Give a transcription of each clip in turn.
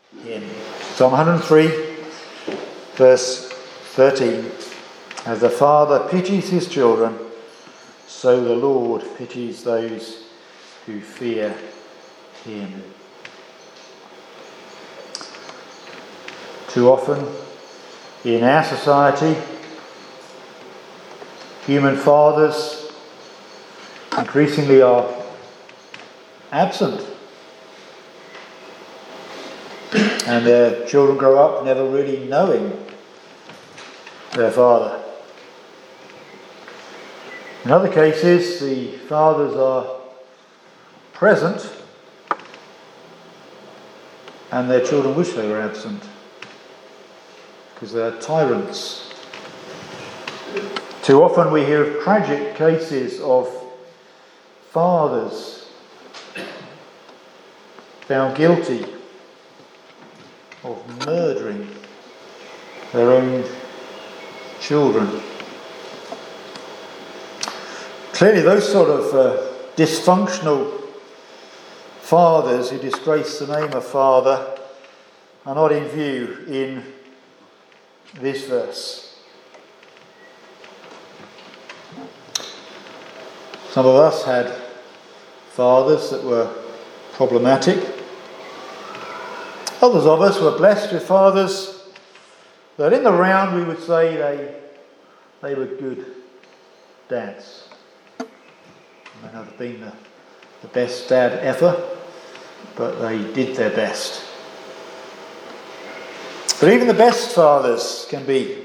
him. Psalm 103, verse 13. As the Father pities his children, so the Lord pities those who fear him. Too often in our society, human fathers increasingly are absent, and their children grow up never really knowing their father. In other cases, the fathers are present and their children wish they were absent because they are tyrants. Too often we hear of tragic cases of fathers found guilty of murdering their own children. Clearly those sort of dysfunctional fathers who disgrace the name of father are not in view in this verse. Some of us had fathers that were problematic. Others of us were blessed with fathers that in the round we would say they were good dads. They may not have been the best dad ever, but they did their best. But even the best fathers can be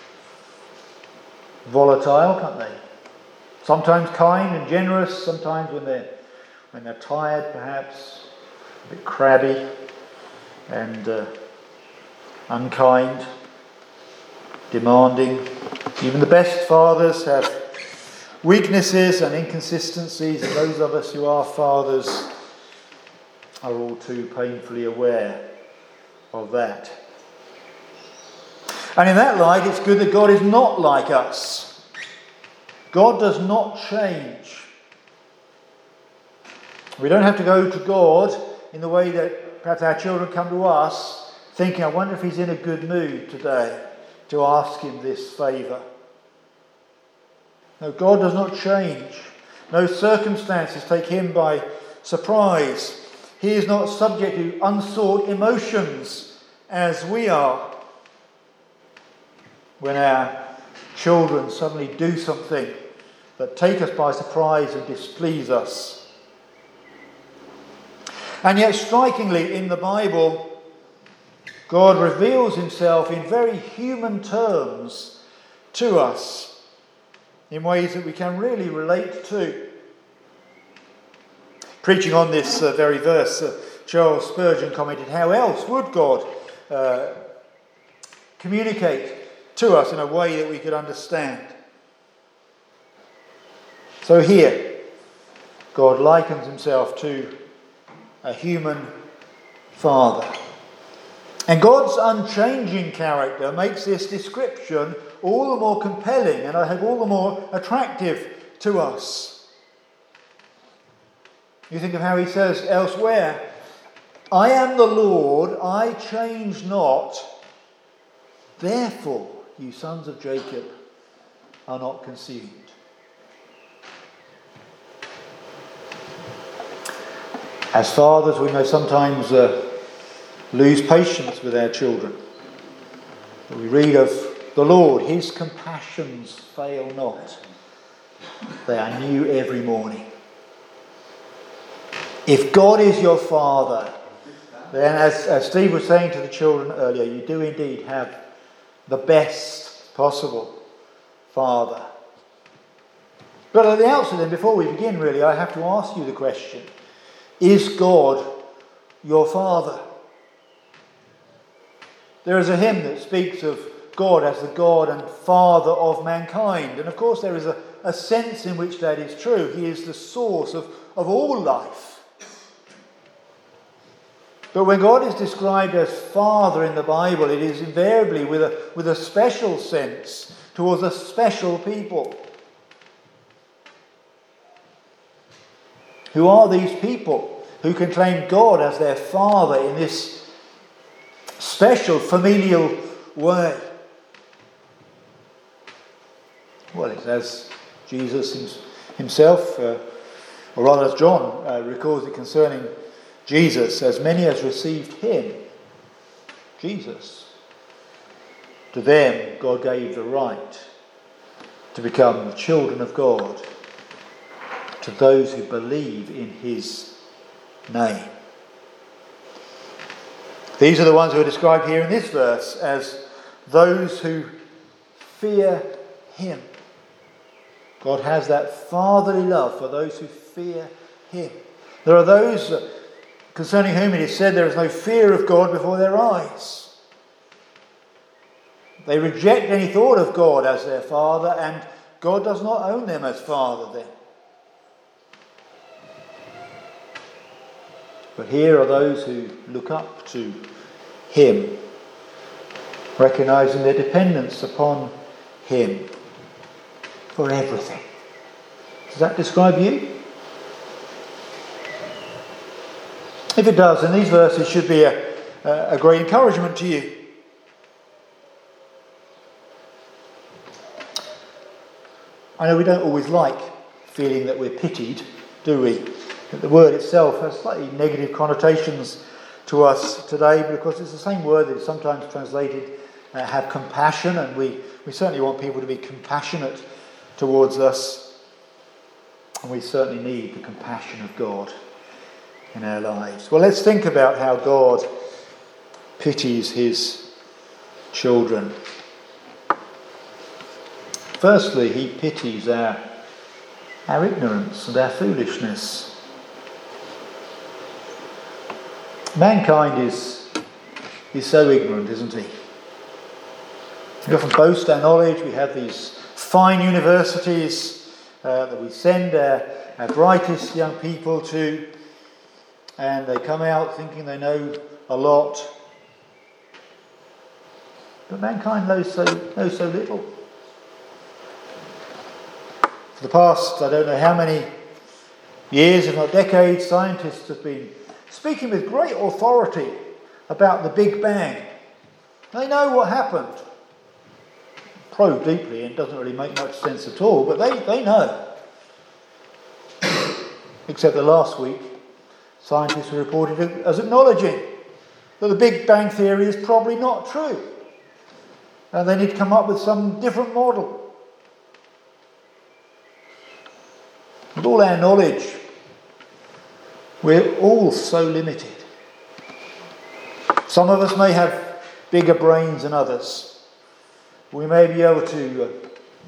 volatile, can't they? Sometimes kind and generous, sometimes when they're tired perhaps, a bit crabby and unkind, demanding. Even the best fathers have weaknesses and inconsistencies, and those of us who are fathers are all too painfully aware of that. And in that light, it's good that God is not like us. God does not change. We don't have to go to God in the way that perhaps our children come to us, thinking, I wonder if he's in a good mood today to ask him this favour. No, God does not change. No circumstances take him by surprise. He is not subject to unsought emotions as we are. When our children suddenly do something that take us by surprise and displease us. And yet, strikingly, in the Bible, God reveals himself in very human terms to us in ways that we can really relate to. Preaching on this very verse, Charles Spurgeon commented, how else would God communicate to us in a way that we could understand? So here, God likens himself to a human father. And God's unchanging character makes this description all the more compelling and I hope all the more attractive to us. You think of how he says elsewhere, I am the Lord, I change not, therefore you sons of Jacob are not consumed. As fathers, we may sometimes lose patience with our children. We read of the Lord, his compassions fail not. They are new every morning. If God is your father, then as Steve was saying to the children earlier, you do indeed have the best possible father. But at the outset then, before we begin really, I have to ask you the question, is God your father? There is a hymn that speaks of God as the God and Father of mankind. And of course there is a sense in which that is true. He is the source of all life. But when God is described as Father in the Bible, it is invariably with a special sense towards a special people. Who are these people who can claim God as their Father in this special familial way. Well, it's as Jesus himself, or rather as John records it concerning Jesus, as many as received him, Jesus, to them God gave the right to become the children of God, to those who believe in his name. These are the ones who are described here in this verse as those who fear him. God has that fatherly love for those who fear him. There are those concerning whom it is said there is no fear of God before their eyes. They reject any thought of God as their father, and God does not own them as father then. But here are those who look up to him, recognizing their dependence upon him for everything. Does that describe you? If it does, then these verses should be a great encouragement to you. I know we don't always like feeling that we're pitied, do we? That the word itself has slightly negative connotations to us today, because it's the same word that is sometimes translated have compassion, and we certainly want people to be compassionate towards us, and we certainly need the compassion of God in our lives. Well, let's think about how God pities his children. Firstly, he pities our ignorance and our foolishness. Mankind is so ignorant, isn't he? We often boast our knowledge. We have these fine universities that we send our brightest young people to, and they come out thinking they know a lot. But mankind knows so little. For the past, I don't know how many years, if not decades, scientists have been speaking with great authority about the Big Bang. They know what happened. Probe deeply, and it doesn't really make much sense at all, but they know. Except that last week, scientists were reported as acknowledging that the Big Bang theory is probably not true, and they need to come up with some different model. With all our knowledge, we're all so limited. Some of us may have bigger brains than others. We may be able to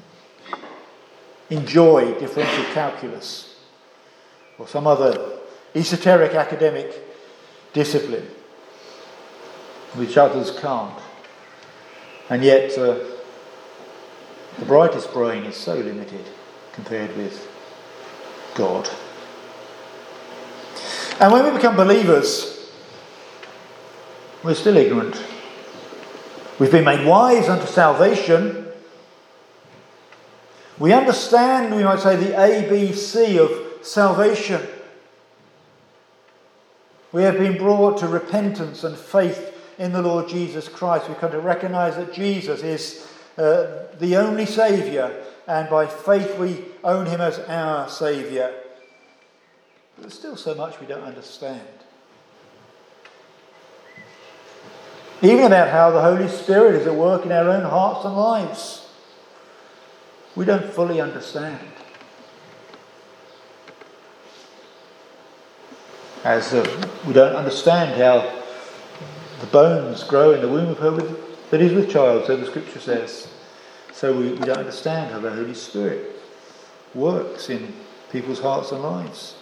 enjoy differential calculus or some other esoteric academic discipline, which others can't. And yet the brightest brain is so limited compared with God. And when we become believers, we're still ignorant. We've been made wise unto salvation. We understand, we might say, the ABC of salvation. We have been brought to repentance and faith in the Lord Jesus Christ. We come to recognise that Jesus is the only Saviour, and by faith we own him as our Saviour. But there's still so much we don't understand. Even about how the Holy Spirit is at work in our own hearts and lives. We don't fully understand. As we don't understand how the bones grow in the womb of her that is with child, so the Scripture says. So we don't understand how the Holy Spirit works in people's hearts and lives.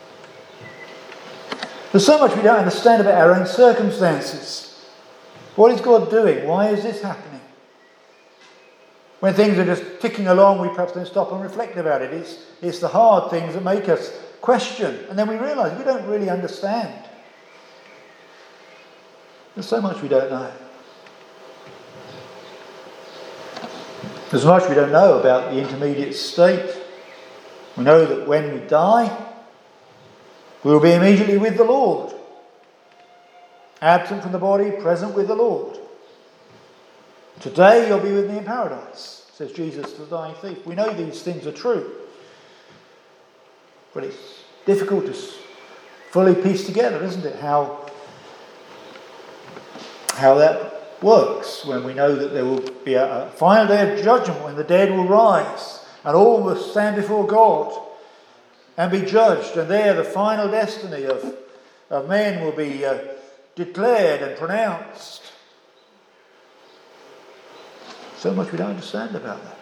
There's so much we don't understand about our own circumstances. What is God doing? Why is this happening? When things are just ticking along, we perhaps don't stop and reflect about it. It's the hard things that make us question. And then we realise we don't really understand. There's so much we don't know. There's much we don't know about the intermediate state. We know that when we die, we will be immediately with the Lord. absent from the body, present with the Lord. Today you'll be with me in paradise, says Jesus to the dying thief. We know these things are true, but it's difficult to fully piece together, isn't it, how that works when we know that there will be a final day of judgment when the dead will rise and all will stand before God and be judged, and there the final destiny of men will be declared and pronounced. So much we don't understand about that.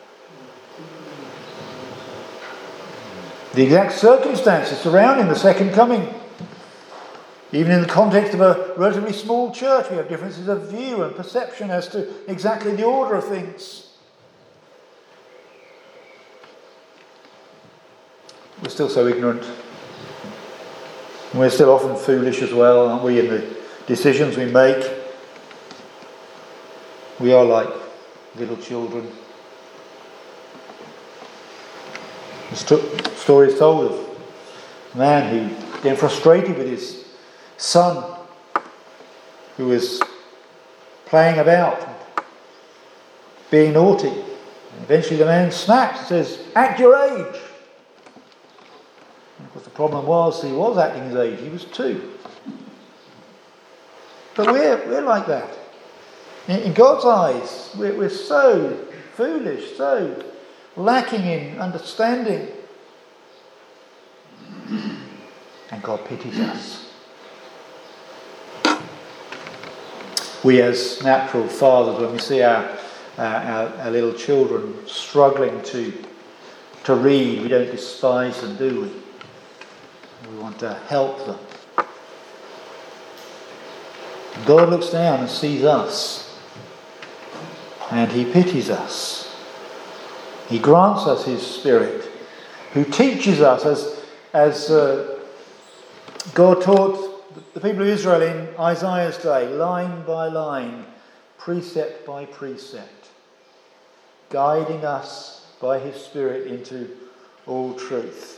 The exact circumstances surrounding the second coming. Even in the context of a relatively small church, we have differences of view and perception as to exactly the order of things. We're still so ignorant. We're still often foolish as well, aren't we, in the decisions we make? We are like little children. The story is told of a man who, getting frustrated with his son, who was playing about, being naughty. And eventually the man snaps and says, "Act your age." And of course the problem was he was acting his age. He was 2. But we're like that. In God's eyes, we're so foolish, so lacking in understanding. And God pities us. We as natural fathers, when we see our little children struggling to read, we don't despise them, do we? We want to help them. God looks down and sees us, and he pities us. He grants us his Spirit, who teaches us as God taught the people of Israel in Isaiah's day, line by line, precept by precept, guiding us by his Spirit into all truth.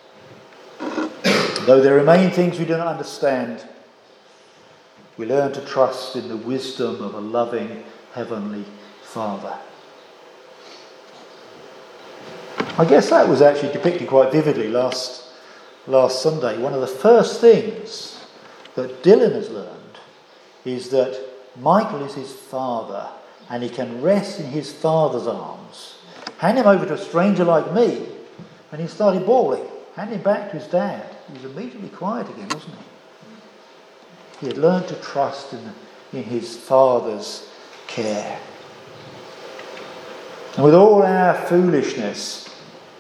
Though there remain things we do not understand, we learn to trust in the wisdom of a loving Heavenly Father. I guess that was actually depicted quite vividly last Sunday. One of the first things that Dylan has learned is that Michael is his father and he can rest in his father's arms. Hand him over to a stranger like me, and he started bawling. Hand him back to his dad. He was immediately quiet again, wasn't he? He had learned to trust in his father's care. And with all our foolishness,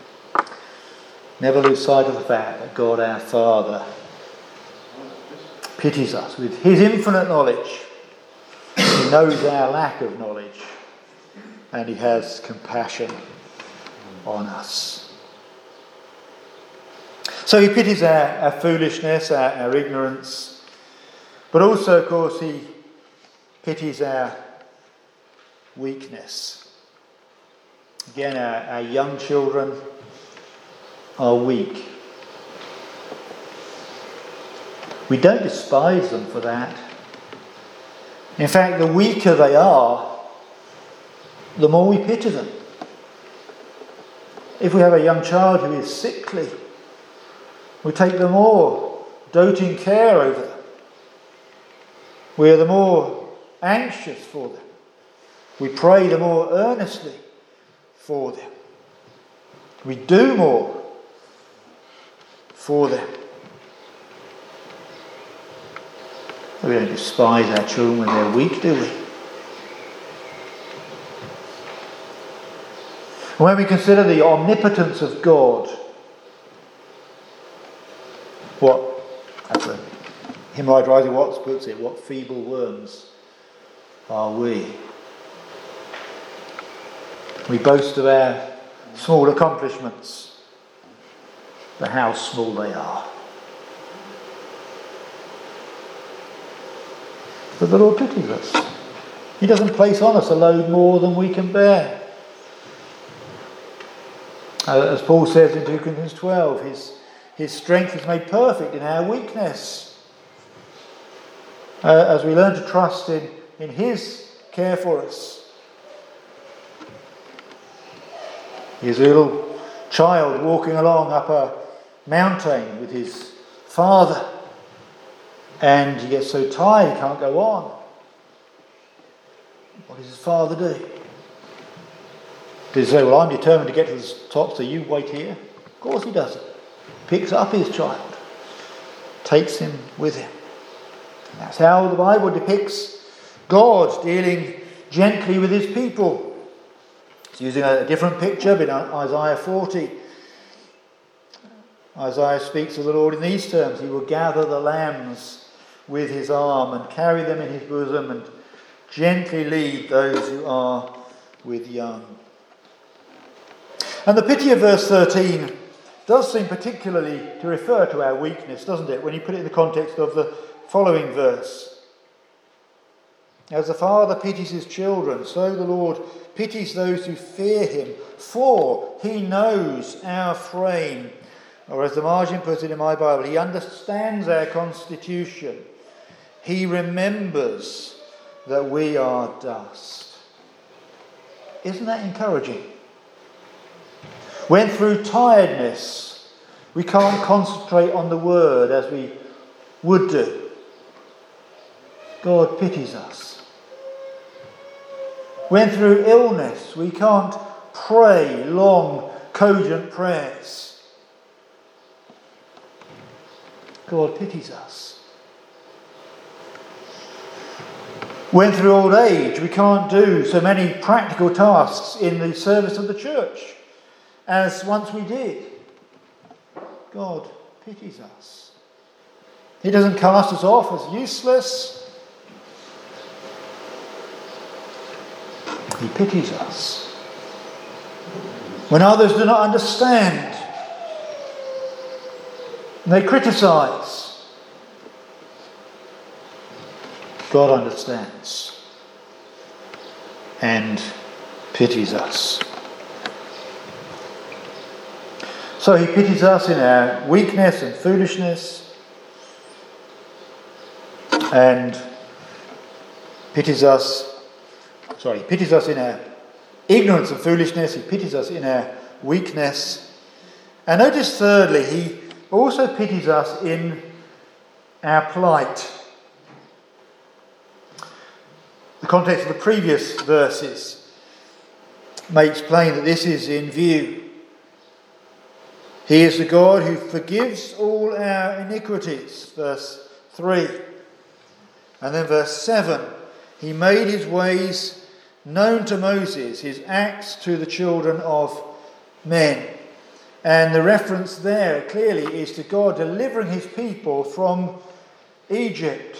never lose sight of the fact that God our Father pities us with his infinite knowledge. He knows our lack of knowledge, and he has compassion on us. So he pities our foolishness, our ignorance, but also, of course, he pities our weakness. Again, our young children are weak. We don't despise them for that. In fact, the weaker they are, the more we pity them. If we have a young child who is sickly, we take the more doting care over them. We are the more anxious for them. We pray the more earnestly for them. We do more for them. We don't despise our children when they're weak, do we? When we consider the omnipotence of God, as the hymn writer Isaac Watts puts it, what feeble worms are we? We boast of our small accomplishments, but how small they are. But the Lord pities us. He doesn't place on us a load more than we can bear. As Paul says in 2 Corinthians 12, his strength is made perfect in our weakness. as we learn to trust in his care for us. He's a little child walking along up a mountain with his father, and he gets so tired he can't go on. What does his father do? Does he say, well, I'm determined to get to the top, so you wait here? Of course he doesn't. Picks up his child, takes him with him. And that's how the Bible depicts God dealing gently with his people. It's using a different picture in Isaiah 40. Isaiah speaks of the Lord in these terms: he will gather the lambs with his arm and carry them in his bosom and gently lead those who are with young. And the pity of verse 13 does seem particularly to refer to our weakness, doesn't it, when you put it in the context of the following verse. As the Father pities his children, so the Lord pities those who fear him, for he knows our frame. Or as the margin puts it in my Bible, he understands our constitution. He remembers that we are dust. Isn't that encouraging? When through tiredness we can't concentrate on the word as we would do, God pities us. When through illness we can't pray long, cogent prayers, God pities us. When through old age we can't do so many practical tasks in the service of the church as once we did, God pities us. He doesn't cast us off as useless. He pities us. When others do not understand, they criticise, God understands and pities us. So he pities us in our weakness and foolishness, and pities us in our ignorance and foolishness. He pities us in our weakness. And notice thirdly, he also pities us in our plight. The context of the previous verses makes plain that this is in view. He is the God who forgives all our iniquities, verse 3. And then verse 7, he made his ways known to Moses, his acts to the children of men. And the reference there clearly is to God delivering his people from Egypt.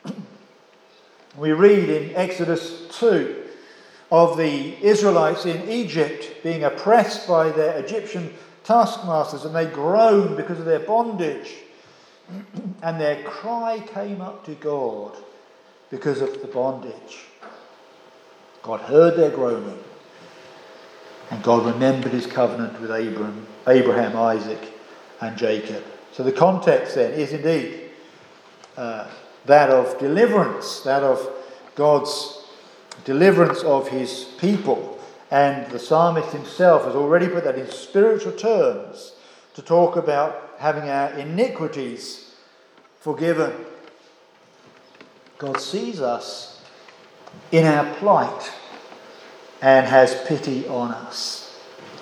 We read in Exodus 2 of the Israelites in Egypt being oppressed by their Egyptian taskmasters, and they groaned because of their bondage. And their cry came up to God because of the bondage. God heard their groaning, and God remembered his covenant with Abraham, Isaac, and Jacob. So the context then is indeed that of deliverance, that of God's deliverance of his people. And the psalmist himself has already put that in spiritual terms to talk about having our iniquities forgiven. God sees us in our plight and has pity on us.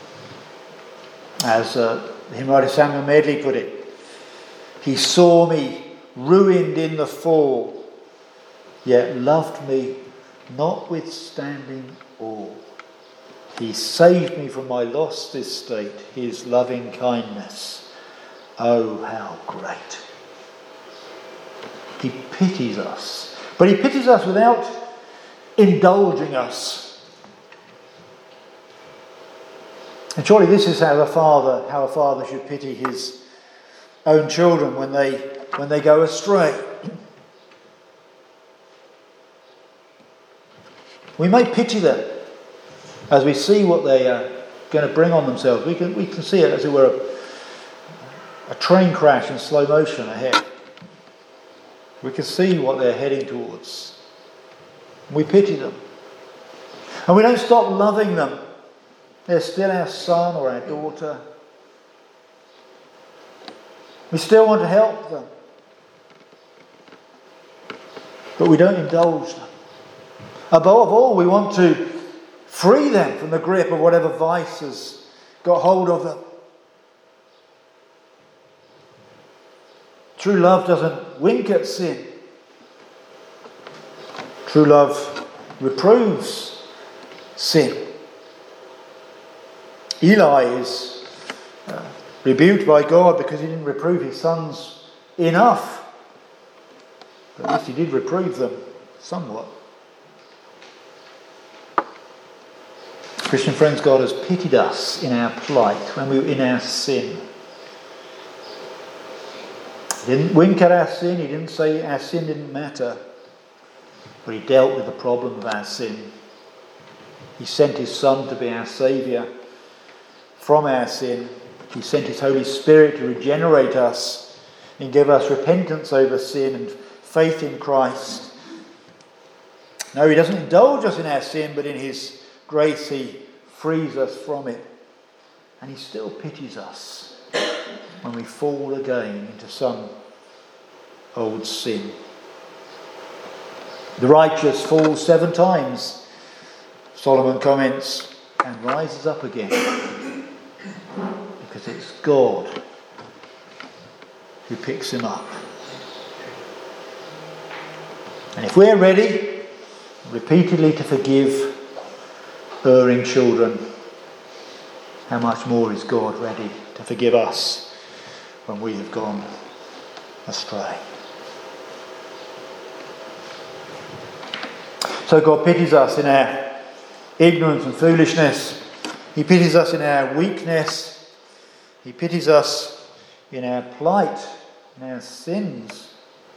As the hymn writer Samuel Medley put it, he saw me ruined in the fall, yet loved me notwithstanding all. He saved me from my lost estate, his loving kindness. Oh, how great. He pities us. But he pities us without indulging us. And surely this is how a father should pity his own children when they go astray. We may pity them as we see what they are going to bring on themselves. We can see it as it were a train crash in slow motion ahead. We can see what they're heading towards. We pity them. And we don't stop loving them. They're still our son or our daughter. We still want to help them. But we don't indulge them. Above all, we want to free them from the grip of whatever vice has got hold of them. True love doesn't wink at sin. True love reproves sin. Eli is rebuked by God because he didn't reprove his sons enough. But at least he did reprove them somewhat. Christian friends, God has pitied us in our plight, when we were in our sin. He didn't wink at our sin, he didn't say our sin didn't matter, but he dealt with the problem of our sin. He sent his Son to be our Saviour from our sin. He sent his Holy Spirit to regenerate us and give us repentance over sin and faith in Christ. No, he doesn't indulge us in our sin, but in his grace he frees us from it. And he still pities us when we fall again into some old sin. The righteous falls 7 times, Solomon comments, and rises up again. Because it's God who picks him up. And if we're ready repeatedly to forgive erring children, how much more is God ready to forgive us when we have gone astray? So God pities us in our ignorance and foolishness. He pities us in our weakness. He pities us in our plight, in our sins.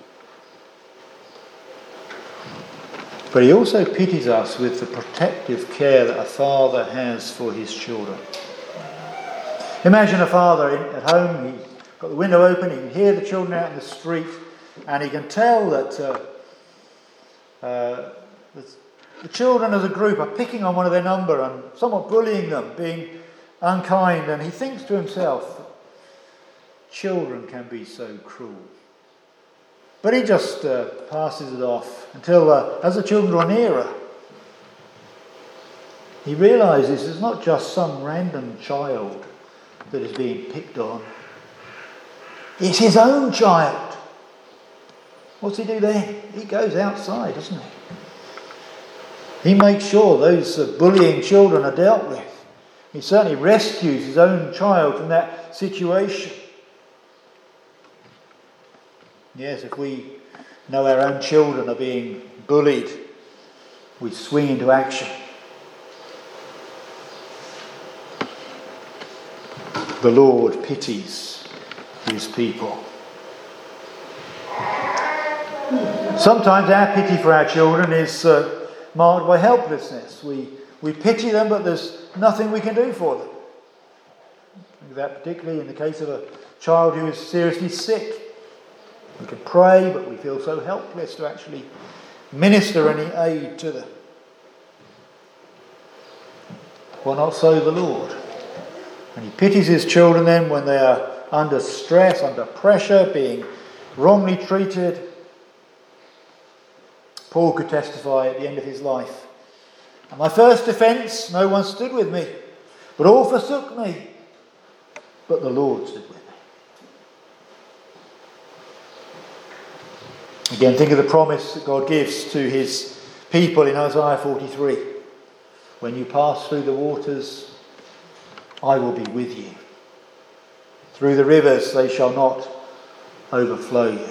But he also pities us with the protective care that a father has for his children. Imagine a father at home, he's got the window open, he can hear the children out in the street, and he can tell that the children as a group are picking on one of their number and somewhat bullying them, being unkind, and he thinks to himself, children can be so cruel. But he just passes it off until, as the children draw nearer, he realises it's not just some random child that is being picked on. It's his own child. What's he do then? He goes outside, doesn't he? He makes sure those bullying children are dealt with. He certainly rescues his own child from that situation. Yes, if we know our own children are being bullied, we swing into action. The Lord pities his people. Sometimes our pity for our children is marked by helplessness. We pity them, but there's nothing we can do for them. That particularly in the case of a child who is seriously sick. We can pray, but we feel so helpless to actually minister any aid to them. Well, not so the Lord. And he pities his children then when they are under stress, under pressure, being wrongly treated. Paul could testify at the end of his life, "At my first offence, no one stood with me, but all forsook me. But the Lord stood with me." Again, think of the promise that God gives to his people in Isaiah 43. "When you pass through the waters, I will be with you. Through the rivers, they shall not overflow you."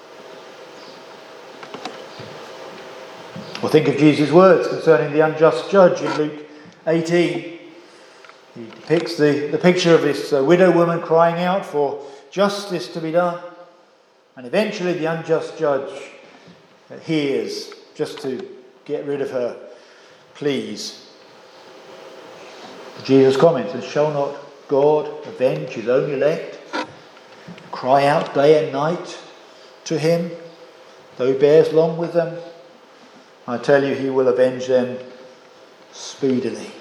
Or think of Jesus' words concerning the unjust judge in Luke 18. He depicts the picture of this widow woman crying out for justice to be done. And eventually the unjust judge hears, just to get rid of her pleas. Jesus comments, "And shall not God avenge his own elect? Cry out day and night to him, though he bears long with them, I tell you, he will avenge them speedily.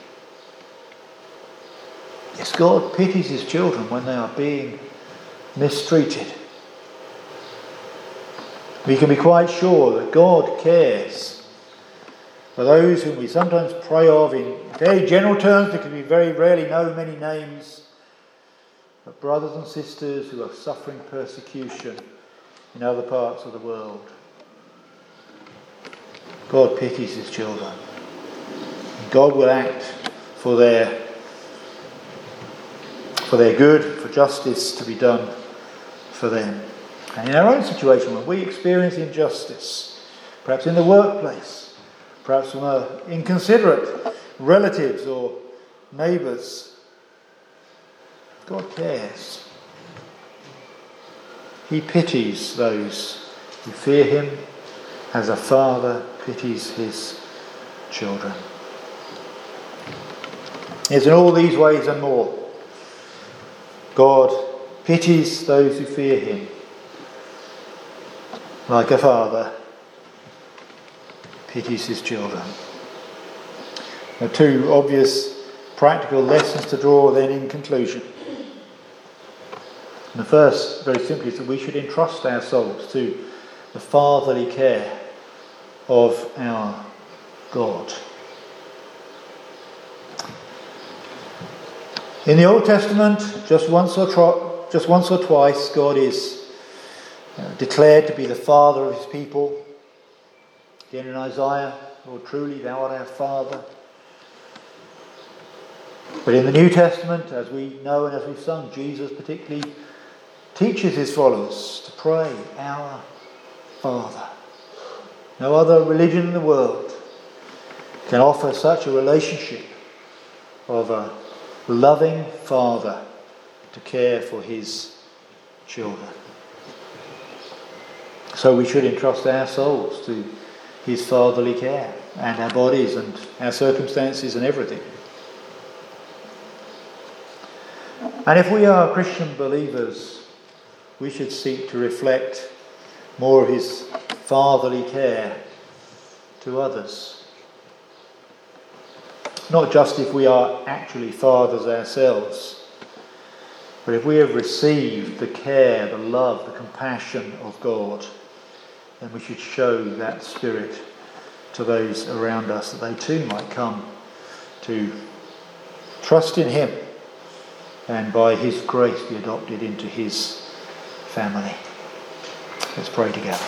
Yes, God pities his children when they are being mistreated. We can be quite sure that God cares for those whom we sometimes pray of in very general terms, because we very rarely know many names, but brothers and sisters who are suffering persecution in other parts of the world. God pities his children. God will act for their good, for justice to be done for them. And in our own situation, when we experience injustice, perhaps in the workplace, perhaps from inconsiderate relatives or neighbours, God cares. He pities those who fear him, as a father pities his children. Yes, in all these ways and more, God pities those who fear him, like a father pities his children. There are two obvious practical lessons to draw then in conclusion. And the first, very simply, is that we should entrust our souls to the fatherly care of our God. In the Old Testament, just once or twice, God is declared to be the father of his people. Again in Isaiah, Lord, truly thou art our father. But in the New Testament, as we know and as we've sung, Jesus particularly teaches his followers to pray, our Father. No other religion in the world can offer such a relationship of a loving father to care for his children. So we should entrust our souls to his fatherly care, and our bodies and our circumstances and everything. And if we are Christian believers, we should seek to reflect more of his fatherly care to others. Not just if we are actually fathers ourselves, but if we have received the care, the love, the compassion of God, then we should show that spirit to those around us, that they too might come to trust in him and by his grace be adopted into his family. Let's pray together.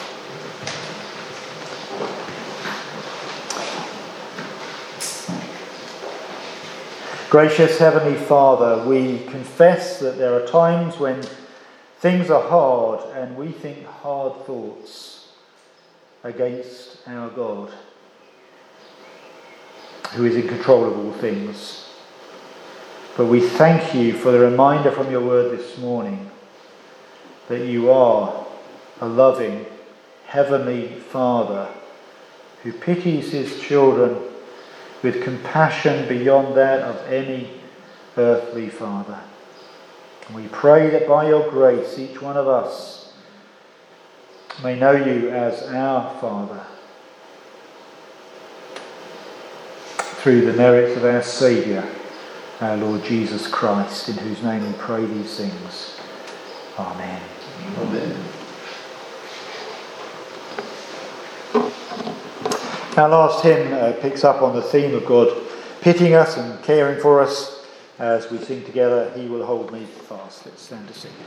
Gracious Heavenly Father, we confess that there are times when things are hard and we think hard thoughts against our God, who is in control of all things. But we thank you for the reminder from your word this morning that you are a loving Heavenly Father who pities his children with compassion beyond that of any earthly father. And we pray that by your grace each one of us may know you as our Father through the merits of our Saviour, our Lord Jesus Christ, in whose name we pray these things. Amen. Amen. Our last hymn picks up on the theme of God pitying us and caring for us. As we sing together, He Will Hold Me Fast. Let's stand to sing.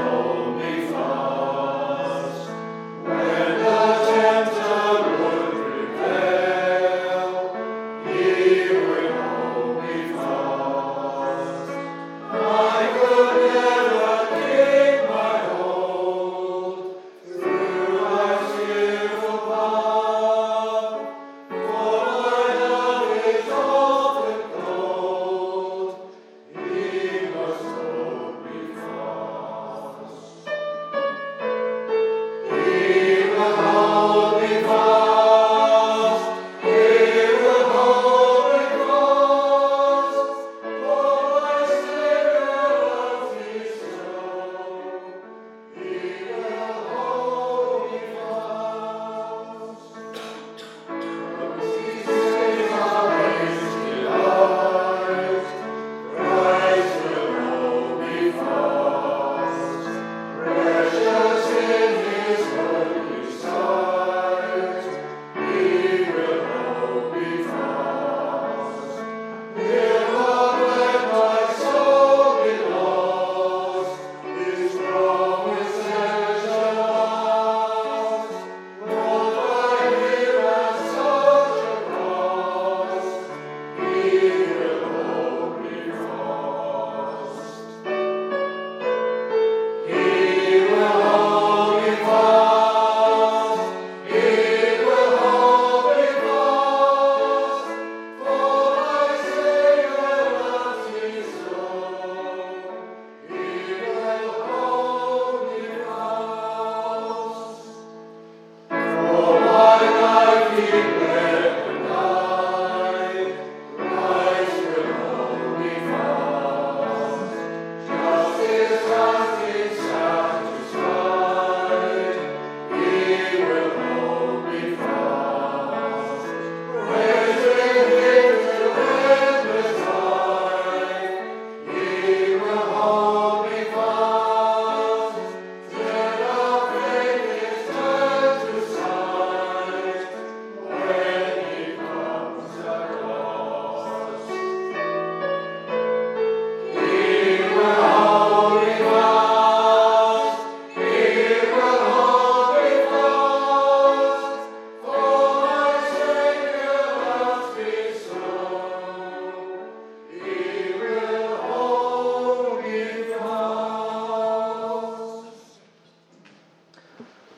When the tempter would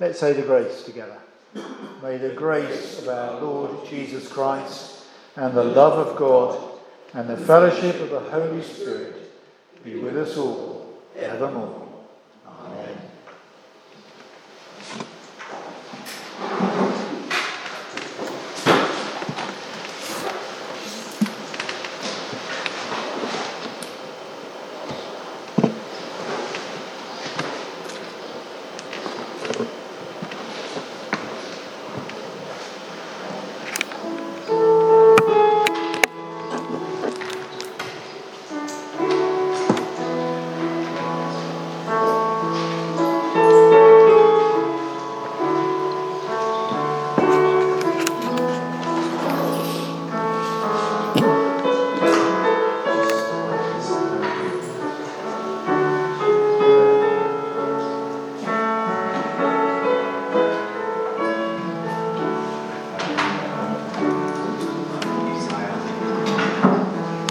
Let's say the grace together. May the grace of our Lord Jesus Christ and the love of God and the fellowship of the Holy Spirit be with us all evermore.